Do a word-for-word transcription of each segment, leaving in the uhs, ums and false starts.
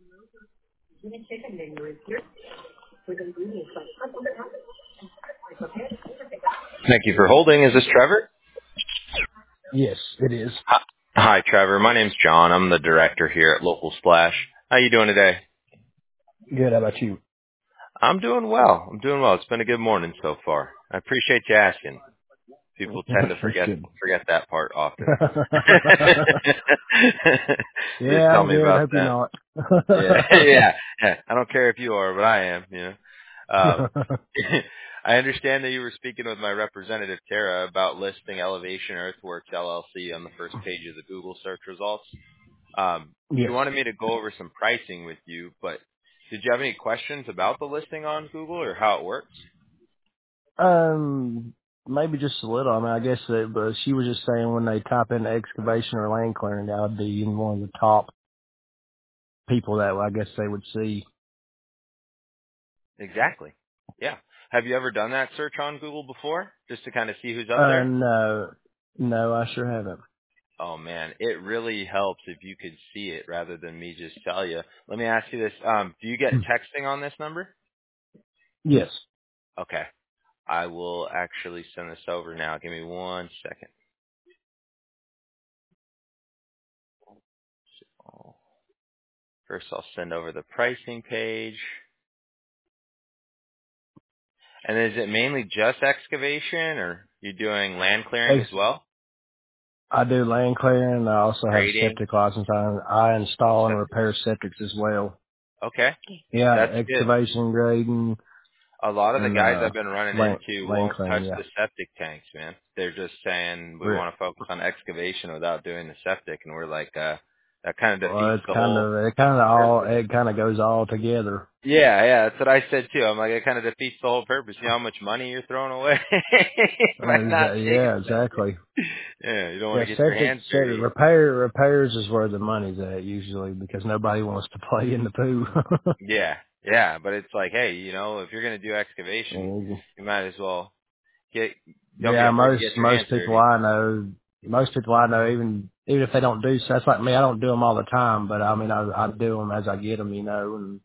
Thank you for holding. Is this Trevor? Yes, it is. Hi, Hi, Trevor. My name's John. I'm the director here at Local Splash. How you doing today? Good. How about you? I'm doing well. I'm doing well. It's been a good morning so far. I appreciate you asking. People tend to That's forget good. forget that part often. Yeah, Just tell I'm me good. about Hope you're that. not. Yeah, yeah. yeah. I don't care if you are, but I am. You know. Um, I understand that you were speaking with my representative Tara about listing Elevation Earthworks L L C on the first page of the Google search results. Um, she Yes. wanted me to go over some pricing with you, but did you have any questions about the listing on Google or how it works? Um, maybe just a little. I mean, I guess that, but she was just saying when they type in excavation or land clearing, that would be in one of the top people that I guess they would see. Exactly. Yeah. Have you ever done that search on Google before, just to kind of see who's up Uh, there? no, no, I sure haven't. Oh man, it really helps if you could see it rather than me just tell you. Let me ask you this: um, do you get texting on this number? Yes. Okay. I will actually send this over now. Give me one second. So, first, I'll send over the pricing page. And is it mainly just excavation, or you doing land clearing as Ex- well? I do land clearing. I also have a Grading? septic license. I, I install and Septic. repair septics as well. Okay, Yeah, that's good. excavation, grading, A lot of the and guys uh, I've been running land, into land won't touch clearing. Yeah. the septic tanks, man. They're just saying we Re- want to focus on excavation without doing the septic, and we're like, uh, that kind of Well, defeats it's the kind whole of it kind of all purpose. it kind of goes all together. Yeah, yeah, that's what I said too. I'm like, it kind of defeats the whole purpose. You know how much money you're throwing away Uh, by not exa- taking yeah, septic? exactly. Yeah, you don't want Yeah, to get your septic, hands septic dirty. repair repairs is where the money's at usually because nobody wants to play in the poo. Yeah, yeah, but it's like, hey, you know, if you're gonna do excavation, And, you might as well get don't be yeah, afraid to most get your most hands people dirty. I know, most people I know, even even if they don't do so, that's like me. I don't do them all the time, but I mean, I I do them as I get them, you know,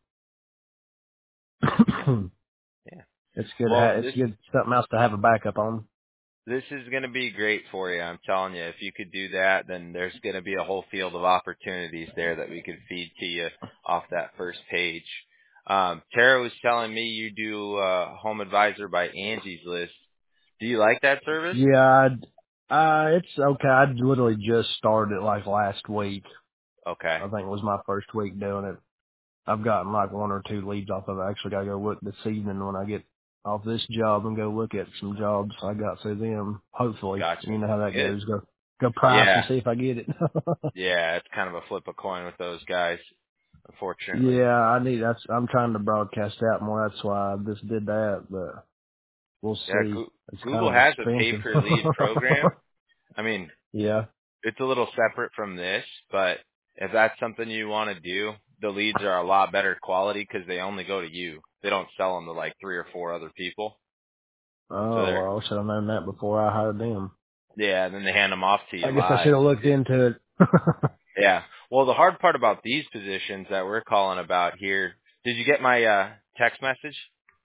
and Yeah. it's good to Well, have. It's this good something else to have a backup on. this is gonna be great for you. I'm telling you, if you could do that, then there's gonna be a whole field of opportunities there that we could feed to you off that first page. Um, Tara was telling me you do uh, Home Advisor by Angie's List. Do you like that service? Yeah, I'd, uh, it's okay. I literally just started like last week. Okay. I think it was my first week doing it. I've gotten like one or two leads off of it. I actually got to go look this evening when I get off this job and go look at some jobs I got through them. Hopefully, Gotcha. you know how that Good. goes. Go go price and Yeah. see if I get it. Yeah, it's kind of a flip a coin with those guys, unfortunately. Yeah, I need. That's. I'm trying to broadcast out more. That's why I just did that. But we'll Yeah, see. Goo- It's kind Google of has a pay expensive. per lead program. I mean, Yeah. it's a little separate from this, but if that's something you want to do, the leads are a lot better quality because they only go to you. They don't sell them to like three or four other people. So Oh they're, well, I should have known that before I hired them. yeah, and then they hand them off to you I guess I live. should have looked into it. Yeah. Well, the hard part about these positions that we're calling about here, did you get my uh, text message?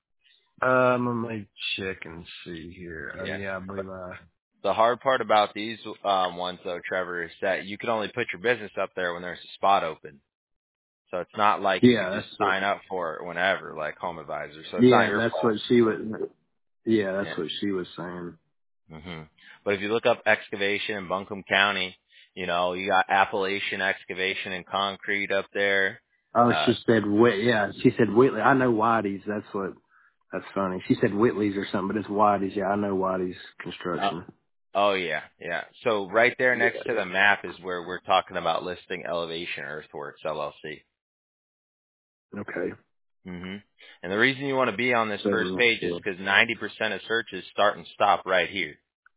um, let me check and see here. Oh Yeah. yeah, I believe I. The hard part about these um, ones, though, Trevor, is that you can only put your business up there when there's a spot open. So it's not like you Yeah, could just that's what. sign up for it whenever, like Home Advisor. So it's not Yeah, your that's what fault. she was. Yeah, Yeah. that's what she was saying. hmm But if you look up excavation in Buncombe County, you know you got Appalachian excavation and concrete up there. Oh, Uh, she said Whit. Yeah, she said Whitley. I know Whitey's. That's what. That's funny. She said Whitley's or something, but it's Whitey's. Yeah, I know Whitey's oh, construction. oh yeah, yeah. So right there Yeah. next to the map is where we're talking about listing Elevation Earthworks L L C. Okay. hmm And the reason you want to be on this first So, page is yeah. because ninety percent of searches start and stop right here.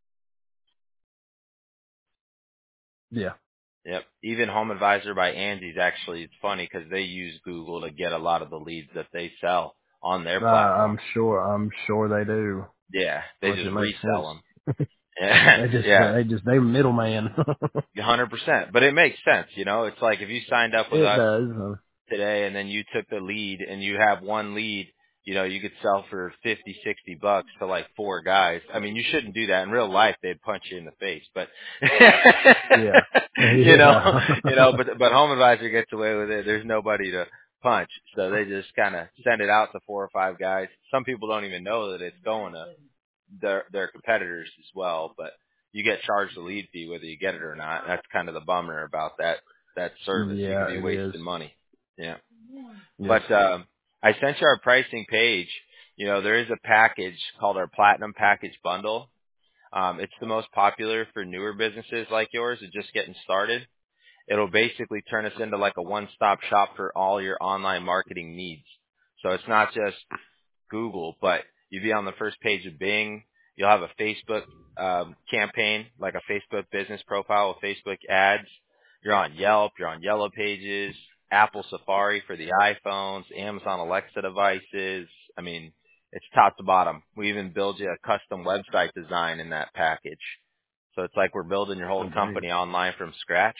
Yeah. Yep. Even Home Advisor by Angie's actually, it's funny because they use Google to get a lot of the leads that they sell on their Uh, platform. I'm sure. I'm sure they do, Yeah. They which just it makes resell sense. them. Yeah. They just, Yeah. they just, they middleman. one hundred percent. But it makes sense, you know? It's like if you signed up with It us, does. today and then you took the lead and you have one lead, you know, you could sell for fifty, sixty bucks to like four guys. I mean, you shouldn't do that in real life. They'd punch you in the face, but Yeah. you know, Yeah. you know, but, but Home Advisor gets away with it. There's nobody to punch. So they just kind of send it out to four or five guys. Some people don't even know that it's going to their, their competitors as well, but you get charged a lead fee whether you get it or not. That's kind of the bummer about that, that service. You could Yeah, be it is. wasting money. Yeah. Yes. But um, I sent you our pricing page. You know, there is a package called our Platinum Package Bundle. Um, it's the most popular for newer businesses like yours that just getting started. It'll basically turn us into like a one-stop shop for all your online marketing needs. So it's not just Google, but you'd be on the first page of Bing. You'll have a Facebook um, campaign, like a Facebook business profile with Facebook ads. You're on Yelp. You're on Yellow Pages, Apple Safari for the iPhones, Amazon Alexa devices. I mean, it's top to bottom. We even build you a custom website design in that package. So it's like we're building your whole Oh, dang. company online from scratch.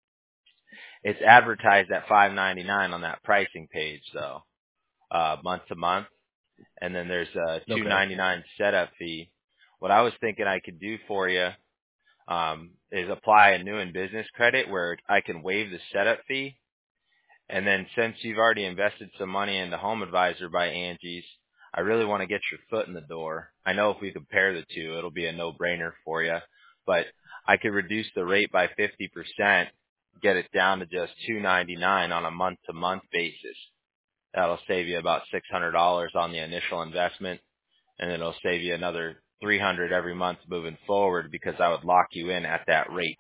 It's advertised at five ninety-nine on that pricing page, though, uh, month to month. And then there's a two Okay. ninety-nine setup fee. What I was thinking I could do for you um, is apply a new in business credit where I can waive the setup fee. And then since you've already invested some money into Home Advisor by Angie's, I really want to get your foot in the door. I know if we compare the two, it'll be a no-brainer for you. But I could reduce the rate by fifty percent, get it down to just two ninety-nine on a month-to-month basis. That'll save you about six hundred dollars on the initial investment, and it'll save you another three hundred dollars every month moving forward because I would lock you in at that rate.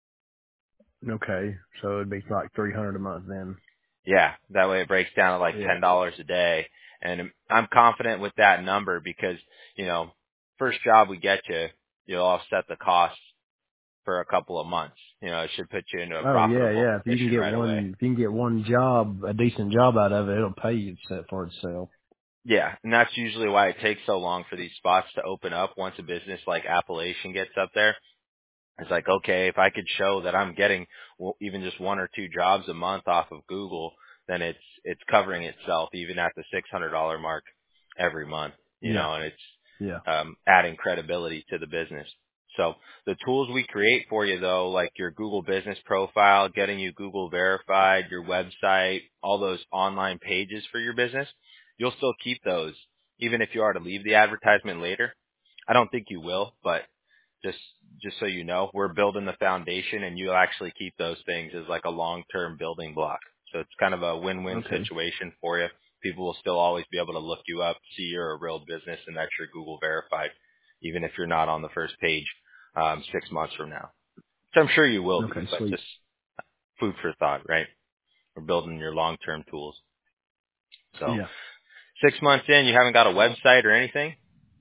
Okay. So it'd be like three hundred a month then. Yeah, that way it breaks down to like Yeah. ten dollars a day. And I'm confident with that number because, you know, first job we get you, you'll offset the costs for a couple of months. You know, it should put you into a Oh yeah, profitable yeah. If you can position get right away. one, if you can get one job, a decent job out of it, it'll pay you set for itself. Yeah, and that's usually why it takes so long for these spots to open up once a business like Appalachian gets up there. It's like, okay, if I could show that I'm getting w- even just one or two jobs a month off of Google, then it's it's covering itself even at the six hundred dollars mark every month, you Yeah. know, and it's Yeah. um, adding credibility to the business. So the tools we create for you, though, like your Google business profile, getting you Google verified, your website, all those online pages for your business, you'll still keep those even if you are to leave the advertisement later. I don't think you will, but just just so you know, we're building the foundation and you'll actually keep those things as like a long-term building block. So it's kind of a win-win Okay. situation for you. People will still always be able to look you up, see you're a real business and that you're Google verified, even if you're not on the first page um, six months from now. So I'm sure you will be, Okay. but Sweet. just food for thought, right? We're building your long-term tools. So Yeah. six months in, you haven't got a website or anything?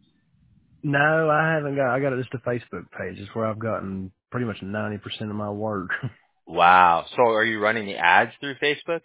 No, I haven't got. I got just a Facebook page. It's where I've gotten pretty much ninety percent of my work. Wow. So are you running the ads through Facebook?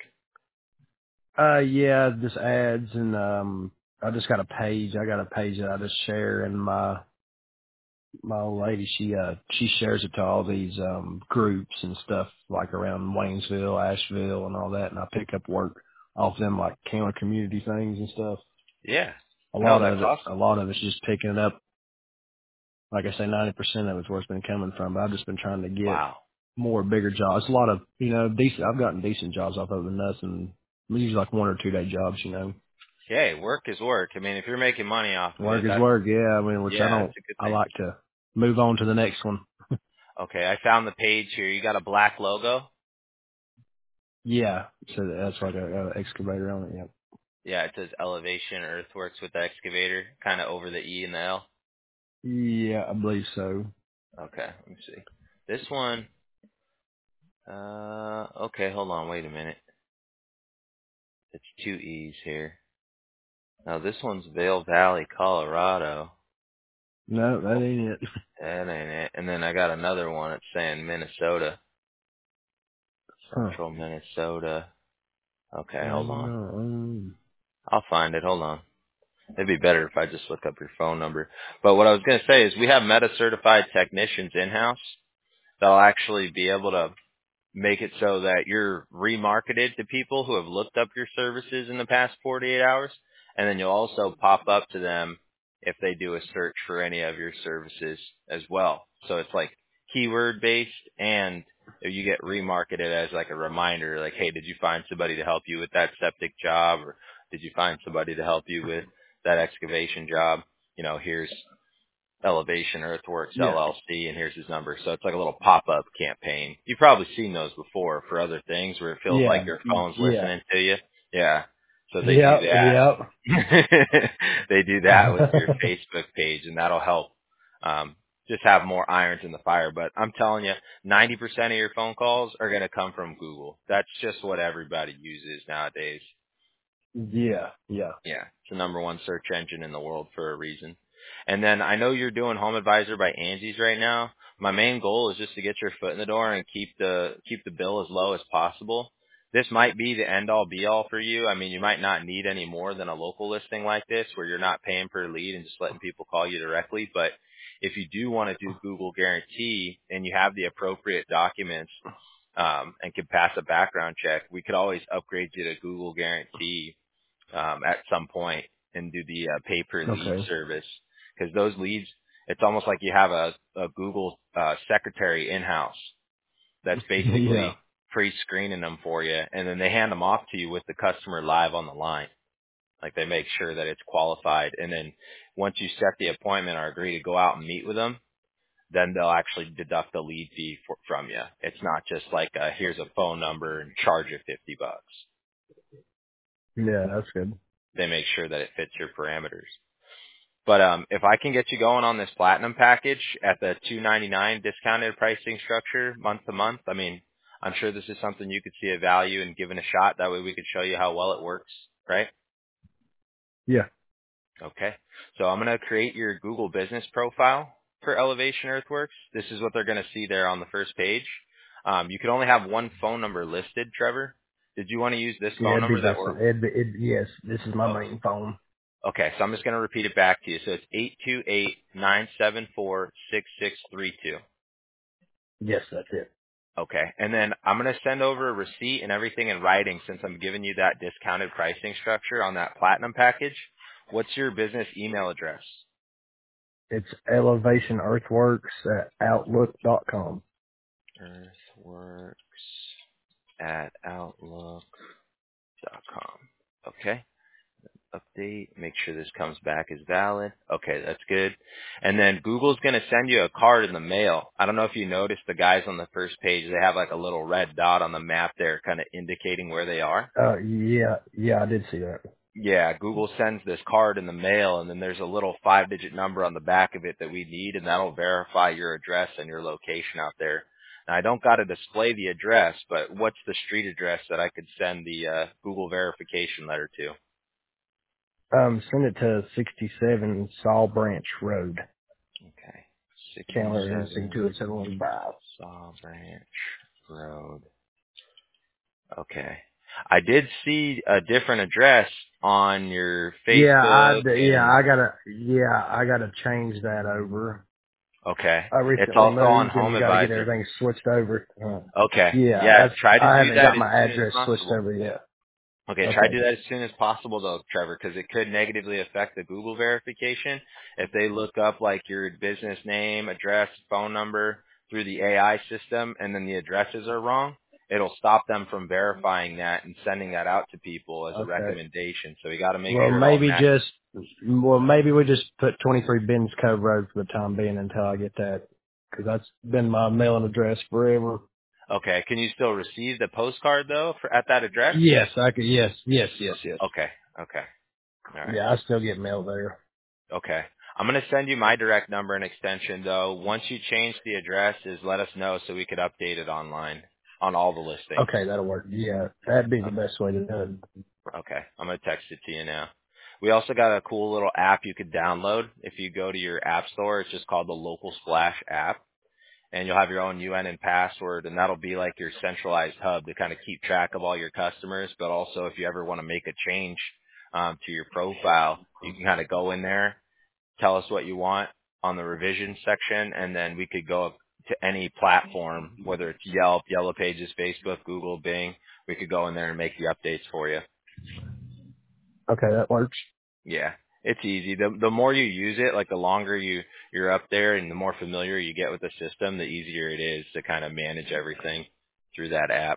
uh, yeah, just ads and um, I just got a page. I got a page that I just share, and my my old lady, she uh, she shares it to all these um groups and stuff like around Waynesville, Asheville, and all that. And I pick up work off them like counter community things and stuff. Yeah. A No, lot that's of it, a awesome. lot of it's just picking it up. Like I say, ninety percent of it's where it's been coming from. But I've just been trying to get Wow. more bigger jobs. A lot of, you know, decent, I've gotten decent jobs off of the nothing. Usually like one or two day jobs, you know. Hey, work is work. I mean, if you're making money off of Work it, is that's, work, yeah. I mean, which I yeah, don't, that's a good I thing. like to move on to the next one. Okay, I found the page here. You got a black logo? Yeah. So that's Okay. like a, a excavator on it, yeah. Yeah, it says Elevation Earthworks with the excavator, kind of over the E and the L. Yeah, I believe so. Okay, let me see. This one, uh, okay, hold on, wait a minute. It's two E's here. Now this one's Vail Valley, Colorado. No, that ain't it. That ain't it. And then I got another one. It's saying Minnesota, Huh. Central Minnesota. Okay, hold Maybe on. not. Um, I'll find it. Hold on. It'd be better if I just look up your phone number. But what I was going to say is we have Meta certified technicians in-house that'll actually be able to make it so that you're remarketed to people who have looked up your services in the past forty-eight hours. And then you'll also pop up to them if they do a search for any of your services as well. So it's like keyword based, and you get remarketed as like a reminder, like, hey, did you find somebody to help you with that septic job? Or did you find somebody to help you with that excavation job? You know, here's Elevation Earthworks Yeah. L L C, and here's his number. So it's like a little pop-up campaign. You've probably seen those before for other things where it feels like Yeah. your phone's Yeah. listening to you. Yeah. So they do Yep. that. Yep. They do that with your Facebook page, and that'll help um, just have more irons in the fire. But I'm telling you, ninety percent of your phone calls are going to come from Google. That's just what everybody uses nowadays. yeah. Yeah. Yeah, it's the number one search engine in the world for a reason. And then I know you're doing Home Advisor by Angie's right now. My main goal is just to get your foot in the door and keep the keep the bill as low as possible. This might be the end all be all for you. I mean, you might not need any more than a local listing like this where you're not paying per lead and just letting people call you directly. But if you do want to do Google Guarantee and you have the appropriate documents um, and can pass a background check, we could always upgrade you to Google Guarantee um, at some point and do the uh, pay per lead Okay. service, because those leads, it's almost like you have a, a Google uh, secretary in house that's Yeah. basically pre-screening them for you, and then they hand them off to you with the customer live on the line. Like they make sure that it's qualified, and then once you set the appointment or agree to go out and meet with them, then they'll actually deduct the lead fee for, from you. It's not just like a, here's a phone number and charge you fifty bucks. Yeah. That's good. They make sure that it fits your parameters. But um, if I can get you going on this platinum package at the two ninety-nine discounted pricing structure month to month, I mean, I'm sure this is something you could see a value in giving a shot. That way we could show you how well it works, right? Yeah. Okay. So I'm going to create your Google business profile for Elevation Earthworks. This is what they're going to see there on the first page. Um, you can only have one phone number listed, Trevor. Did you want to use this Yeah. phone It'd be number that this. we're It'd be, it, yes. This is my oh, main phone. okay, so I'm just going to repeat it back to you. So it's eight two eight, nine seven four, six six three two. Yes, that's it. Okay, and then I'm going to send over a receipt and everything in writing since I'm giving you that discounted pricing structure on that platinum package. What's your business email address? It's Elevation Earthworks at outlook dot com. Earthworks at outlook dot com. Okay. Update, make sure this comes back as valid. Okay, that's good. And then Google's going to send you a card in the mail. I don't know if you noticed the guys on the first page, they have like a little red dot on the map there kind of indicating where they are. Uh, yeah. Yeah, I did see that. Yeah, Google sends this card in the mail, and then there's a little five-digit number on the back of it that we need, and that'll verify your address and your location out there. Now, I don't got to display the address, but what's the street address that I could send the uh, Google verification letter to? Um, send it to sixty-seven Saw Branch Road, Okay. Chandler, Tennessee, sixty-seven two eight seven one five. Saw Branch Road. Okay. I did see a different address on your Yeah, I Facebook d- yeah, and I gotta yeah, I gotta change that over. okay. I It's recently also on moved and Home we gotta get Advisor. everything switched over. Uh, Okay. yeah, Yeah, that's try to I do haven't that got as my soon as address switched possible. over yet. Okay, try to Okay. do that as soon as possible though, Trevor, because it could negatively affect the Google verification. If they look up like your business name, address, phone number through the A I system and then the addresses are wrong, it'll stop them from verifying that and sending that out to people as a Okay. recommendation. So we got to make Well, sure it all maybe matches. just well, maybe we just put twenty-three Ben's Cove Road for the time being until I get that, because that's been my mailing address forever. Okay, can you still receive the postcard though for at that address? Yes, I could. Yes, yes, yes, yes. Okay, okay, all right. Yeah, I still get mail there. Okay. I'm going to send you my direct number and extension, though. Once you change the address, is let us know so we could update it online on all the listings. Okay, that'll work. Yeah, that'd be the Okay. best way to do it. Okay. I'm going to text it to you now. We also got a cool little app you could download. If you go to your app store, it's just called the Local Splash app. And you'll have your own U N and password, and that'll be like your centralized hub to kind of keep track of all your customers. But also, if you ever want to make a change um, to your profile, you can kind of go in there, tell us what you want on the revision section, and then we could go to any platform, whether it's Yelp, Yellow Pages, Facebook, Google, Bing. We could go in there and make the updates for you. Okay, that works. Yeah, it's easy. The the more you use it, like the longer you you're up there and the more familiar you get with the system, the easier it is to kind of manage everything through that app.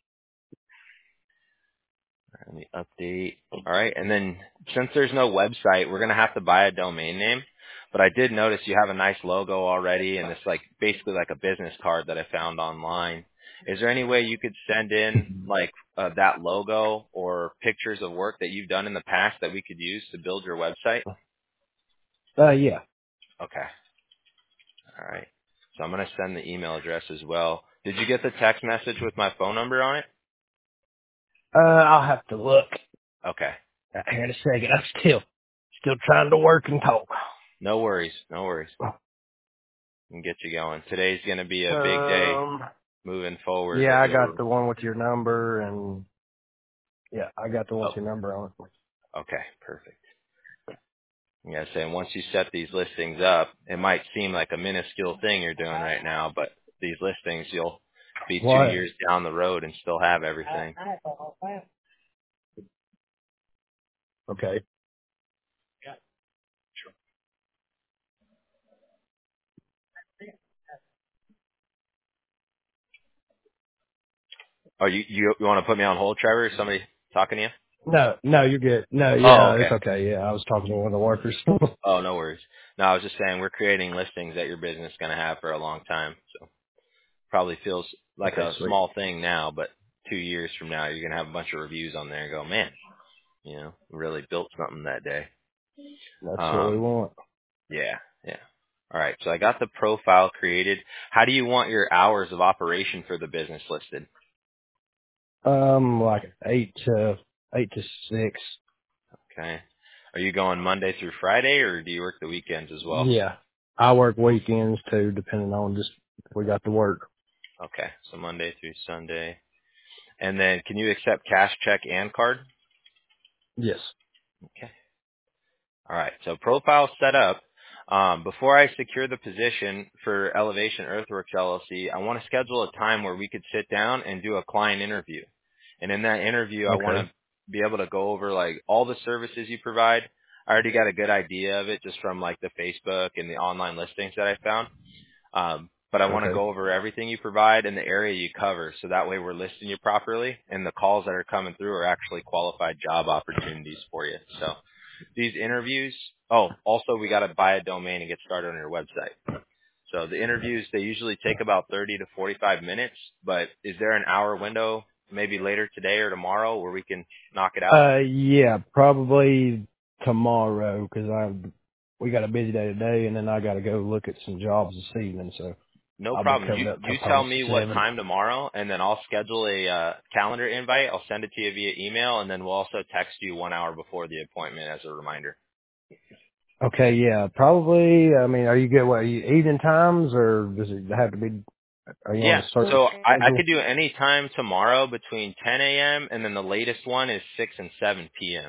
Let me update. All right, and then since there's no website, we're gonna have to buy a domain name. But I did notice you have a nice logo already, and it's like basically like a business card that I found online. Is there any way you could send in like uh, that logo or pictures of work that you've done in the past that we could use to build your website? Uh, yeah. Okay. All right. So I'm gonna send the email address as well. Did you get the text message with my phone number on it? Uh, I'll have to look. Okay. Uh, Here in a second. I'm still, still trying to work and talk. No worries. No worries. And get you going. Today's gonna be a big day Um, moving forward. yeah, That I got you'll. the one with your number, and yeah, I got the one Oh. with your number on it. Okay. Perfect. Yeah, saying once you set these listings up, it might seem like a minuscule thing you're doing right now, but these listings you'll be two What? years down the road and still have everything. Okay. Oh, you you, you want to put me on hold, Trevor? Is somebody talking to you? No, no, you're good. No, Oh, yeah, okay. it's okay. Yeah, I was talking to one of the workers. Oh, no worries. No, I was just saying we're creating listings that your business is going to have for a long time. So probably feels like Okay, a sweet. small thing now, but two years from now you're going to have a bunch of reviews on there and go, man, you know, really built something that day. That's what we Um, want. yeah, yeah. All right. So I got the profile created. How do you want your hours of operation for the business listed? Um, like eight to eight to six. Okay. Are you going Monday through Friday or do you work the weekends as well? Yeah, I work weekends too, depending on just if we got to work. Okay. So Monday through Sunday. And then can you accept cash, check, and card? Yes. Okay. All right. So profile set up. Um, before I secure the position for Elevation Earthworks L L C, I want to schedule a time where we could sit down and do a client interview. And in that interview, I want Okay. to be able to go over like all the services you provide. I already got a good idea of it just from like the Facebook and the online listings that I found. Um, but I want to Okay. go over everything you provide and the area you cover, so that way we're listing you properly, and the calls that are coming through are actually qualified job opportunities for you. So these interviews. Oh, also we got to buy a domain and get started on your website. So the interviews, they usually take about thirty to forty-five minutes, but is there an hour window maybe later today or tomorrow where we can knock it out? Uh, yeah, probably tomorrow 'cause I we got a busy day today, and then I got to go look at some jobs this evening, so No I'll be problem. You coming up till you tell past me what seven. time tomorrow, and then I'll schedule a uh, calendar invite. I'll send it to you via email, and then we'll also text you one hour before the appointment as a reminder. Okay, yeah, probably. I mean, are you good? What, are you evening times, or does it have to be? Are you on Yeah, a certain so I, I schedule? could do any time tomorrow between ten a.m. and then the latest one is six and seven p.m.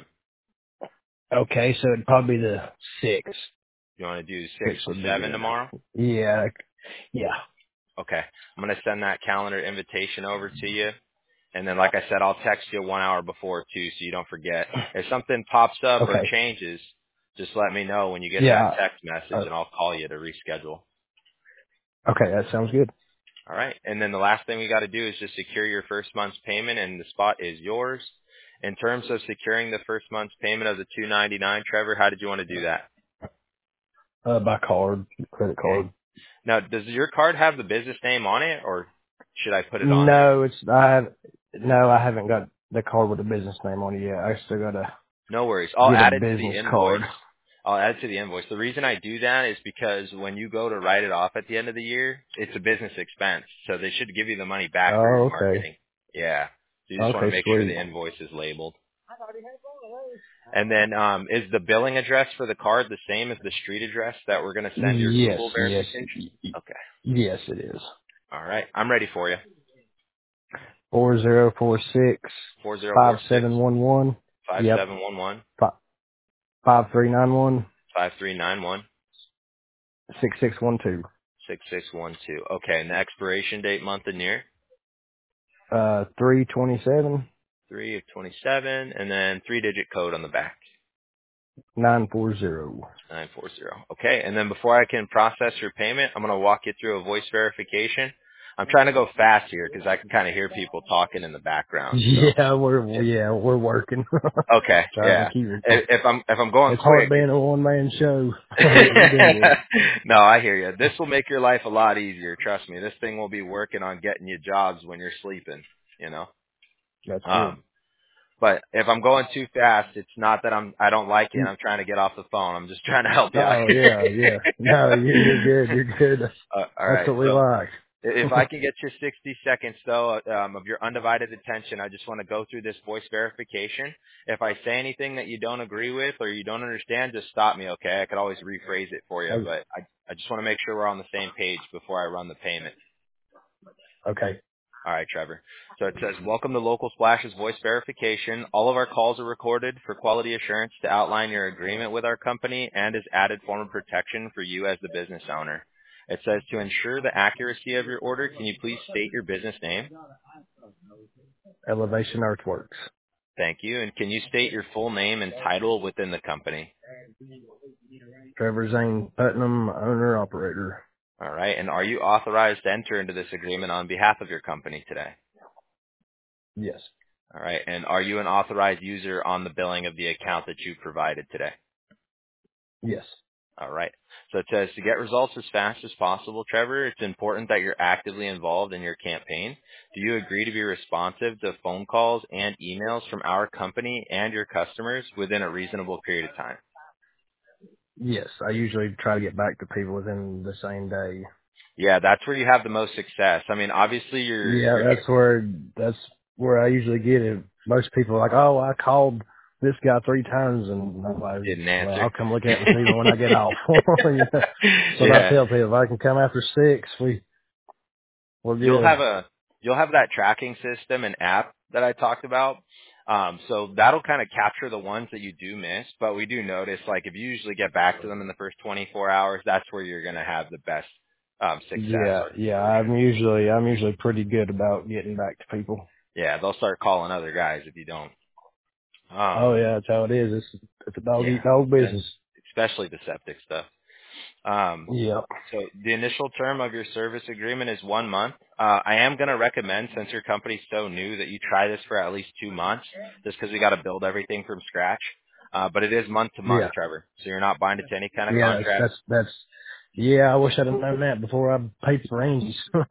Okay, so it'd probably be the six. You want to do six Six to would be seven good. tomorrow? Yeah, yeah. Okay. I'm going to send that calendar invitation over to you. And then, like I said, I'll text you one hour before, too, so you don't forget. If something pops up or Okay, changes, just let me know when you get that yeah. text message, Uh, and I'll call you to reschedule. okay, that sounds good. All right. And then the last thing we got to do is just secure your first month's payment, and the spot is yours. In terms of securing the first month's payment of the two ninety-nine, Trevor, how did you want to do that? Uh, by card, credit Okay. card. Now, does your card have the business name on it, or should I put it on there? No, it's I. Have, no, I haven't got the card with the business name on it yet. I still gotta No worries. I'll get a add it to the business invoice. card. I'll add it to the invoice. The reason I do that is because when you go to write it off at the end of the year, it's a business expense. So they should give you the money back for your Oh, okay. marketing. Yeah. So you just want to Okay, make sure sweet. the invoice is labeled. And then um, is the billing address for the card the same as the street address that we're going to send your Yes, Google yes, verification? y- y- Okay. yes, it is. All right. I'm ready for you. Four zero four six Four zero five four six seven one one. five Yep. seven one one Five five three nine one five three nine one. six six one two. six six one two. Okay, and the expiration date, month, and year? Uh, three twenty-seven three of twenty-seven, and then three-digit code on the back. nine four zero. nine four zero. Okay, and then before I can process your payment, I'm going to walk you through a voice verification. I'm trying to go fast here because I can kind of hear people talking in the background. So. Yeah, we're yeah we're working. Okay, Trying to yeah. keep it. If, if I'm if I'm going It's hard quick, being a one man show. We're doing it. no, I hear you. This will make your life a lot easier. Trust me. This thing will be working on getting you jobs when you're sleeping. You know. That's good. Um, but if I'm going too fast, it's not that I'm I don't like you and Mm. I'm trying to get off the phone. I'm just trying to help you out. Oh yeah, yeah. No, you're, you're good. You're good. That's, uh, all that's right. what we So like. if I can get you sixty seconds though um, of your undivided attention, I just want to go through this voice verification. If I say anything that you don't agree with or you don't understand, just stop me, okay? I could always rephrase it for you, Oh, but I I just want to make sure we're on the same page before I run the payment. okay. All right, Trevor. So it says, welcome to Local Splash's voice verification. All of our calls are recorded for quality assurance to outline your agreement with our company and as added form of protection for you as the business owner. It says, to ensure the accuracy of your order, can you please state your business name? Elevation Earthworks. Thank you. And can you state your full name and title within the company? Trevor Zane Putnam, owner operator. All right. And are you authorized to enter into this agreement on behalf of your company today? Yes. All right. And are you an authorized user on the billing of the account that you provided today? Yes. All right. So it says to get results as fast as possible, Trevor, it's important that you're actively involved in your campaign. Do you agree to be responsive to phone calls and emails from our company and your customers within a reasonable period of time? Yes. I usually try to get back to people within the same day. Yeah, that's where you have the most success. I mean, obviously you're, Yeah, you're that's where that's where I usually get it. Most people are like, "Oh, I called this guy three times," and I'm like, didn't "Well, answer. I'll come look at it this evening when I get off." You know? So I Yeah. tell people, if I can come after six, we we're You'll good. have a you'll have that tracking system and app that I talked about. Um, so that'll kind of capture the ones that you do miss, but we do notice like if you usually get back to them in the first twenty-four hours, that's where you're going to have the best um, success Yeah, or yeah. conversion. I'm usually I'm usually pretty good about getting back to people. Yeah, they'll start calling other guys if you don't. Oh Um, yeah, that's how it is. It's it's a dog yeah, eat dog and business. especially the septic stuff. Um, Yep. so the initial term of your service agreement is one month. Uh, I am going to recommend, since your company's so new, that you try this for at least two months, just because we got to build everything from scratch. Uh, but it is month to month, Yeah. Trevor. So you're not binded to any kind of Yeah. That's contract. that's that's. Yeah, I wish I'd have known that before I paid for Angie's.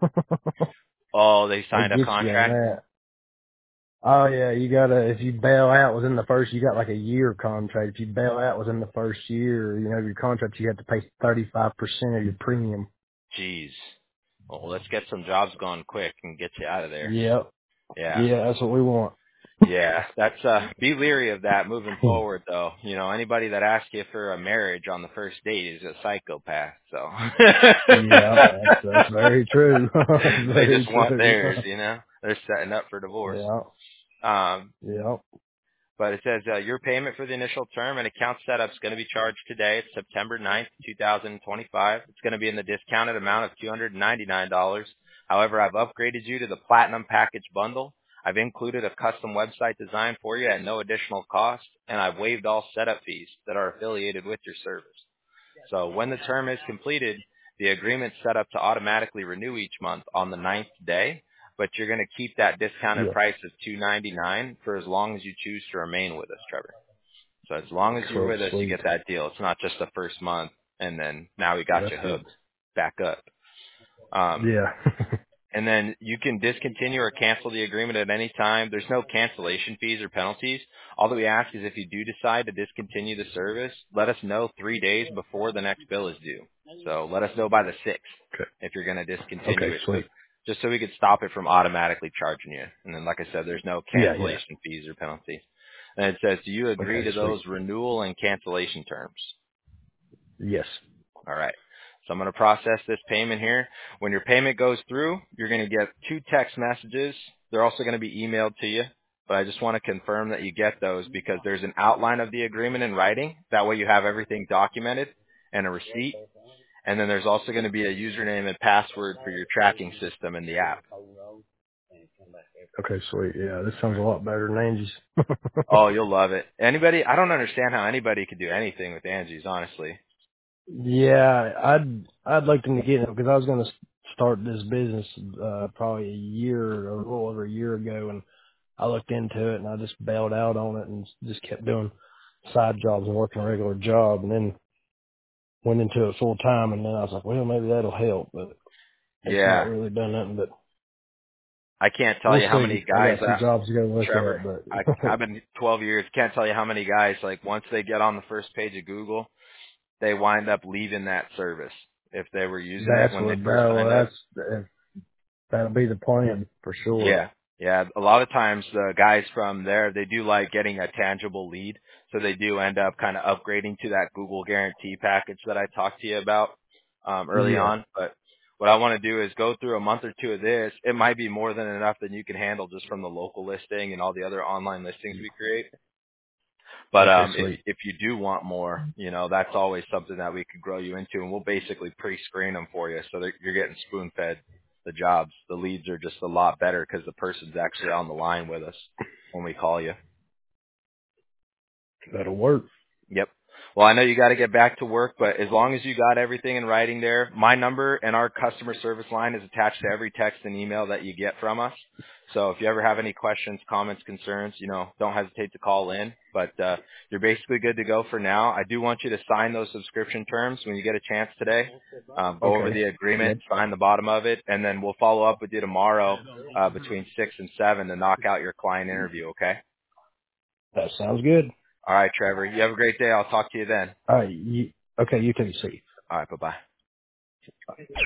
Oh, they They signed a get you on contract. that. Oh yeah, you gotta, if you bail out within the first, you got like a year contract. If you bail out within the first year, you know, your contract, you have to pay thirty-five percent of your premium. Jeez. Well, let's get some jobs going quick and get you out of there. Yep. Yeah. Yeah, that's what we want. Yeah, that's uh be leery of that moving forward though. You know, anybody that asks you for a marriage on the first date is a psychopath, so Yeah, that's, that's very true. That's they very just want true. theirs, you know. They're setting up for divorce. Yeah. Um Yep. but it says uh, your payment for the initial term and account setup is going to be charged today. It's September ninth, two thousand twenty-five. It's going to be in the discounted amount of two hundred ninety-nine dollars. However, I've upgraded you to the Platinum Package Bundle. I've included a custom website design for you at no additional cost, and I've waived all setup fees that are affiliated with your service. So when the term is completed, the agreement's set up to automatically renew each month on the ninth day, but you're going to keep that discounted Yeah. price of two hundred ninety-nine dollars for as long as you choose to remain with us, Trevor. So as long as you're Cool. with us, you Sweet. get that deal. It's not just the first month, and then now we got That's you good. hooked back up. Um, Yeah. and then you can discontinue or cancel the agreement at any time. There's no cancellation fees or penalties. All that we ask is if you do decide to discontinue the service, let us know three days before the next bill is due. So let us know by the sixth Okay. if you're going to Okay. discontinue it. So Sweet. just so we could stop it from automatically charging you. And then, like I said, there's no Yeah. Yeah. cancellation fees or penalties. And it says, do you agree Okay. to Sweet. those renewal and cancellation terms? Yes. All right. So I'm going to process this payment here. When your payment goes through, you're going to get two text messages. They're also going to be emailed to you. But I just want to confirm that you get those because there's an outline of the agreement in writing. That way you have everything documented and a receipt. And then there's also going to be a username and password for your tracking system in the app. Okay, sweet. Yeah, this sounds a lot better than Angie's. Oh, you'll love it. Anybody, I don't understand how anybody could do anything with Angie's, honestly. Yeah, I'd I'd like them to get it because I was going to start this business uh probably a year or a little over a year ago, and I looked into it and I just bailed out on it and just kept doing side jobs and working a regular job, and then went into it full time, and then I was like, well, maybe that'll help, but it's not Yeah. really done nothing. But I can't tell we'll you how see. many I guys, got some uh, jobs to go look Trevor, at, I, but I've been twelve years, can't tell you how many guys, like, once they get on the first page of Google, they wind up leaving that service if they were using it that's when they what first that signed up. well, that's that'll be the plan for sure. Yeah. Yeah. A lot of times the guys from there, they do like getting a tangible lead. So they do end up kind of upgrading to that Google guarantee package that I talked to you about, um, early Yeah, on. But what I want to do is go through a month or two of this. It might be more than enough that you can handle just from the local listing and all the other online listings we create. But okay, um, if sweet. if you do want more, you know, that's always something that we could grow you into, and we'll basically pre-screen them for you, so that you're getting spoon-fed the jobs. The leads are just a lot better because the person's actually on the line with us when we call you. That'll work. Yep. Well, I know you got to get back to work, but as long as you got everything in writing there, my number and our customer service line is attached to every text and email that you get from us. So if you ever have any questions, comments, concerns, you know, don't hesitate to call in. But uh, you're basically good to go for now. I do want you to sign those subscription terms when you get a chance today. Um, go over Okay. the agreement, Yep. sign the bottom of it, and then we'll follow up with you tomorrow uh, between six and seven to knock out your client interview, okay? That sounds good. All right, Trevor. You have a great day. I'll talk to you then. All right. You, okay, you too. See. All right, bye-bye.